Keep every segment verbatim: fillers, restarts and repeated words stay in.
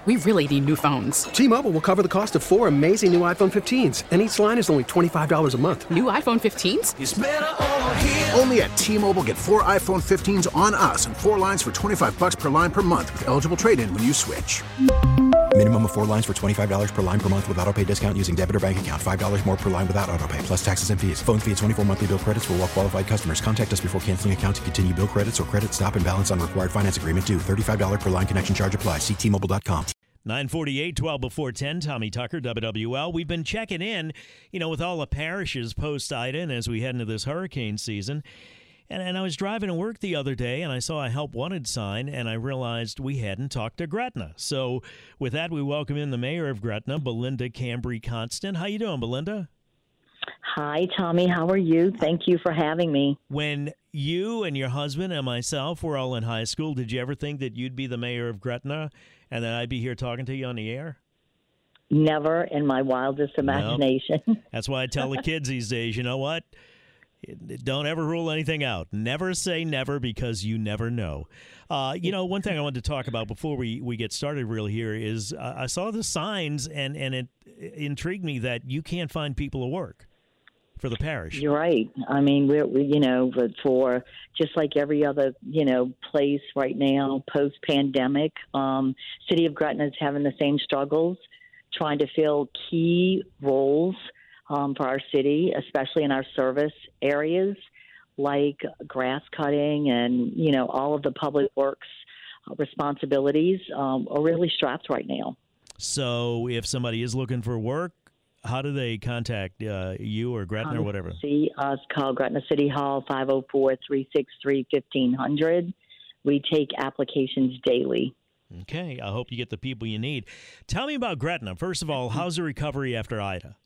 We really need new phones. T-Mobile will cover the cost of four amazing new iPhone fifteens, and each line is only twenty-five dollars a month. New iPhone fifteens? It's better over here. Only at T-Mobile, get four iPhone fifteens on us and four lines for twenty-five dollars per line per month with eligible trade-in when you switch. Minimum of four lines for twenty-five dollars per line per month with autopay discount using debit or bank account. five dollars more per line without autopay, plus taxes and fees. Phone fee at twenty-four monthly bill credits for well-qualified customers. Contact us before canceling account to continue bill credits or credit stop and balance on required finance agreement due. thirty-five dollars per line connection charge applies. See T Mobile dot com. nine forty-eight, twelve before ten, Tommy Tucker, W W L. We've been checking in, you know, with all the parishes post-Ida and as we head into this hurricane season. And, and I was driving to work the other day, and I saw a Help Wanted sign, and I realized we hadn't talked to Gretna. So with that, we welcome in the mayor of Gretna, Belinda Cambry-Constant. How you doing, Belinda? Hi, Tommy. How are you? Thank you for having me. When you and your husband and myself were all in high school, did you ever think that you'd be the mayor of Gretna and that I'd be here talking to you on the air? Never in my wildest imagination. Nope. That's why I tell the kids these days, you know what? Don't ever rule anything out. Never say never because you never know. Uh, you know, one thing I wanted to talk about before we, we get started real here is uh, I saw the signs and, and it intrigued me that you can't find people to work for the parish. You're right. I mean, we're, we, you know, but for just like every other, you know, place right now, post-pandemic, um, City of Gretna is having the same struggles, trying to fill key roles Um, for our city, especially in our service areas like grass cutting and, you know, all of the public works responsibilities um, are really strapped right now. So if somebody is looking for work, how do they contact uh, you or Gretna um, or whatever? See us, call Gretna City Hall, five oh four, three six three, fifteen hundred. We take applications daily. Okay. I hope you get the people you need. Tell me about Gretna. First of all, how's the recovery after Ida?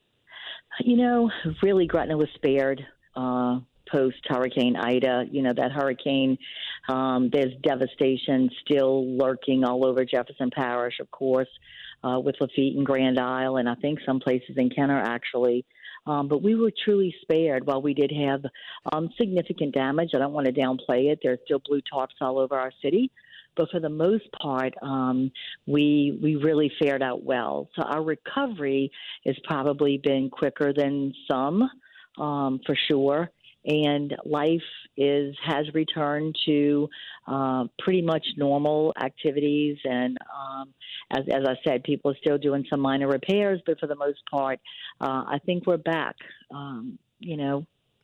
You know, really, Gretna was spared uh, post-Hurricane Ida. You know, that hurricane, um, there's devastation still lurking all over Jefferson Parish, of course, uh, with Lafitte and Grand Isle, and I think some places in Kenner, actually. Um, but we were truly spared. While we did have um, significant damage, I don't want to downplay it. There's still blue tarps all over our city. But for the most part, um, we we really fared out well. So our recovery has probably been quicker than some, um, for sure. And life is has returned to uh, pretty much normal activities. And um, as, as I said, people are still doing some minor repairs. But for the most part, uh, I think we're back, um, you know.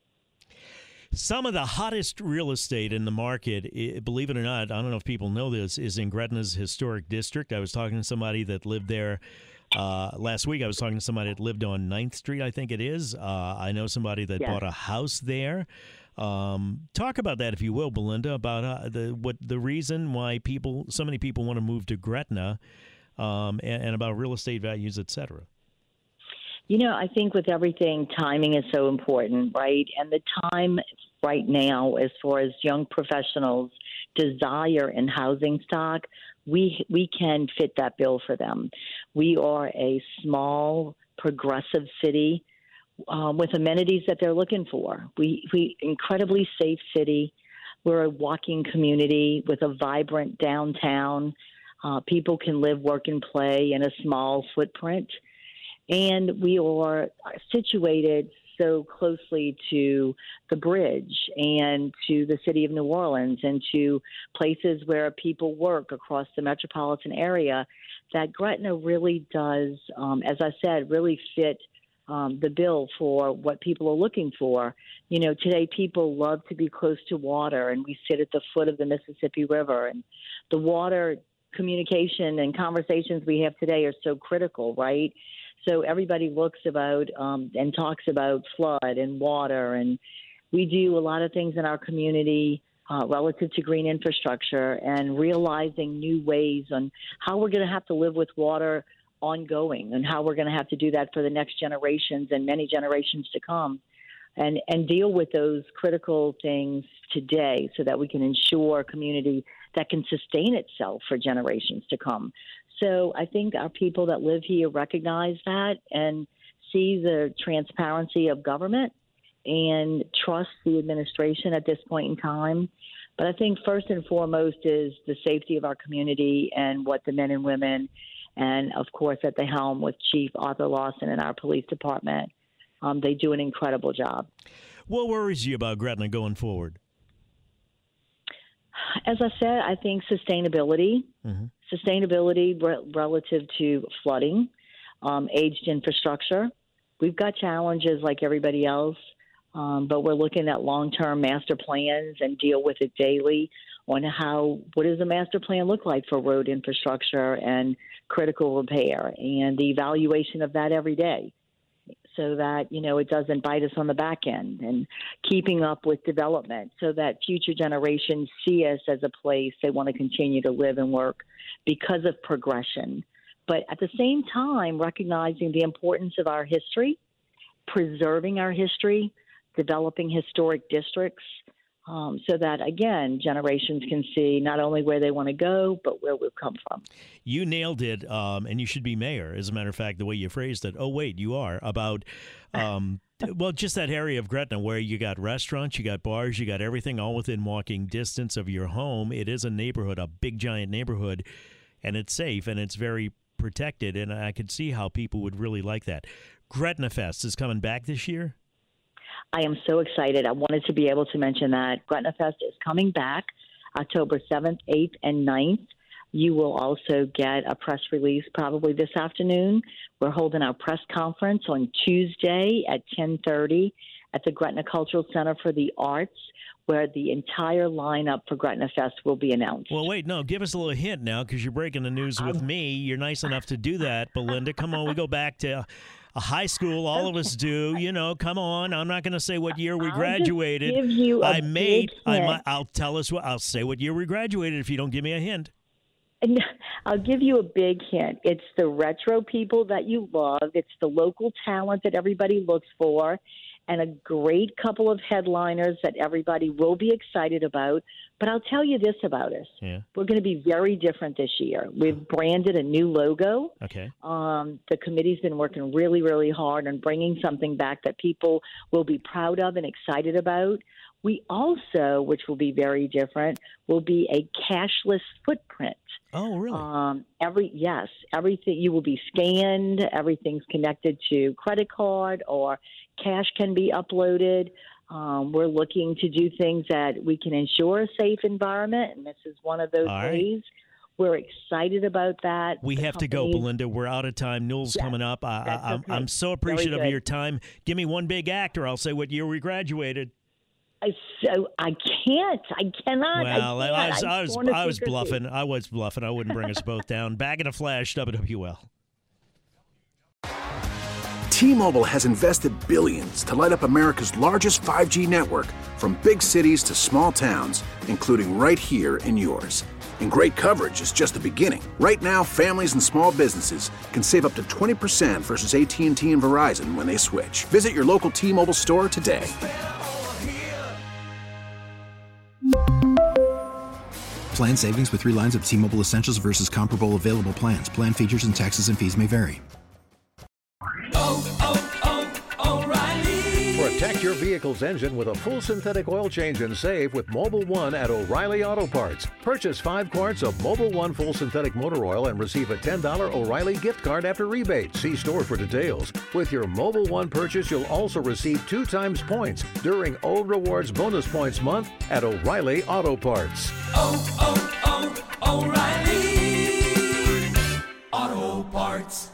Some of the hottest real estate in the market, believe it or not, I don't know if people know this, is in Gretna's historic district. I was talking to somebody that lived there uh, last week. I was talking to somebody that lived on ninth Street, I think it is. Uh, I know somebody that yes. bought a house there. Um, talk about that, if you will, Belinda, about uh, the what the reason why people, so many people want to move to Gretna, um, and, and about real estate values, et cetera. You know, I think with everything, timing is so important, right? And the time right now, as far as young professionals' desire in housing stock, we we can fit that bill for them. We are a small, progressive city um, with amenities that they're looking for. We we incredibly safe city. We're a walking community with a vibrant downtown. Uh, people can live, work, and play in a small footprint. And we are situated so closely to the bridge and to the city of New Orleans and to places where people work across the metropolitan area that Gretna really does, um, as I said, really fit um, the bill for what people are looking for. You know, today people love to be close to water, and we sit at the foot of the Mississippi River, and the water communication and conversations we have today are so critical, right? So everybody looks about um, and talks about flood and water, and we do a lot of things in our community uh, relative to green infrastructure and realizing new ways on how we're going to have to live with water ongoing and how we're going to have to do that for the next generations and many generations to come, and, and deal with those critical things today so that we can ensure a community that can sustain itself for generations to come. So I think our people that live here recognize that and see the transparency of government and trust the administration at this point in time. But I think first and foremost is the safety of our community and what the men and women, and of course at the helm with Chief Arthur Lawson and our police department, um, they do an incredible job. What worries you about Gretna going forward? As I said, I think sustainability, mm-hmm. sustainability re- relative to flooding, um, aged infrastructure. We've got challenges like everybody else, um, but we're looking at long-term master plans and deal with it daily on how, what does a master plan look like for road infrastructure and critical repair, and the evaluation of that every day, so that, you know, it doesn't bite us on the back end, and keeping up with development so that future generations see us as a place they want to continue to live and work because of progression. But at the same time, recognizing the importance of our history, preserving our history, developing historic districts, Um, so that, again, generations can see not only where they want to go, but where we've come from. You nailed it, um, and you should be mayor, as a matter of fact, the way you phrased it. Oh, wait, you are, about, um, well, just that area of Gretna where you got restaurants, you got bars, you got everything all within walking distance of your home. It is a neighborhood, a big, giant neighborhood, and it's safe, and it's very protected, and I could see how people would really like that. Gretna Fest is coming back this year? I am so excited. I wanted to be able to mention that Gretna Fest is coming back October seventh, eighth, and ninth. You will also get a press release probably this afternoon. We're holding our press conference on Tuesday at ten thirty at the Gretna Cultural Center for the Arts, where the entire lineup for Gretna Fest will be announced. Well, wait, no, give us a little hint now, because you're breaking the news with um, me. You're nice enough to do that, Belinda. Come on, we go back to a high school. All of us do. You know, come on. I'm not going to say what year we I'll graduated. Just give you a I may. I hint. might, I'll tell us what. I'll say what year we graduated if you don't give me a hint. And I'll give you a big hint. It's the retro people that you love. It's the local talent that everybody looks for, and a great couple of headliners that everybody will be excited about. But I'll tell you this about us. Yeah. We're going to be very different this year. We've branded a new logo. Okay. Um, the committee's been working really, really hard on bringing something back that people will be proud of and excited about. We also, which will be very different, will be a cashless footprint. Oh, really? Um, every yes, everything, you will be scanned. Everything's connected to credit card, or cash can be uploaded. Um, we're looking to do things that we can ensure a safe environment, and this is one of those All right. ways. We're excited about that. We the have to go, Belinda. We're out of time. Newell's yes, coming up. I, I, I'm, okay. I'm so appreciative of good. your time. Give me one big act, or I'll say what year we graduated. I, so I can't. I cannot. Well, I, I was, I was, I was secrecy. bluffing. I was bluffing. I wouldn't bring us both down. Back in a flash, W W L. T-Mobile has invested billions to light up America's largest five G network, from big cities to small towns, including right here in yours. And great coverage is just the beginning. Right now, families and small businesses can save up to twenty percent versus A T and T and Verizon when they switch. Visit your local T-Mobile store today. Plan savings with three lines of T-Mobile Essentials versus comparable available plans. Plan features and taxes and fees may vary. Oh, oh, oh, O'Reilly. Protect your vehicle's engine with a full synthetic oil change and save with Mobil one at O'Reilly Auto Parts. Purchase five quarts of Mobil one full synthetic motor oil and receive a ten dollars O'Reilly gift card after rebate. See store for details. With your Mobil one purchase, you'll also receive two times points during O Rewards Bonus Points Month at O'Reilly Auto Parts. Oh, oh, oh, O'Reilly Auto Parts.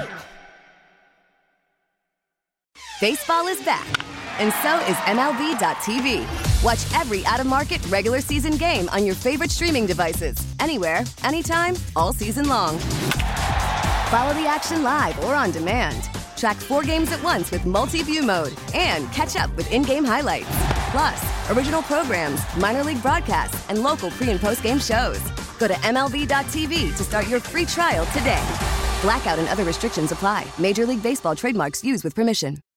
Baseball is back, and so is M L B dot T V. Watch every out-of-market regular season game on your favorite streaming devices, anywhere, anytime, all season long. Follow the action live or on demand. Track four games at once with multi-view mode and catch up with in-game highlights. Plus, original programs, minor league broadcasts, and local pre- and post-game shows. Go to M L B dot T V to start your free trial today. Blackout and other restrictions apply. Major League Baseball trademarks used with permission.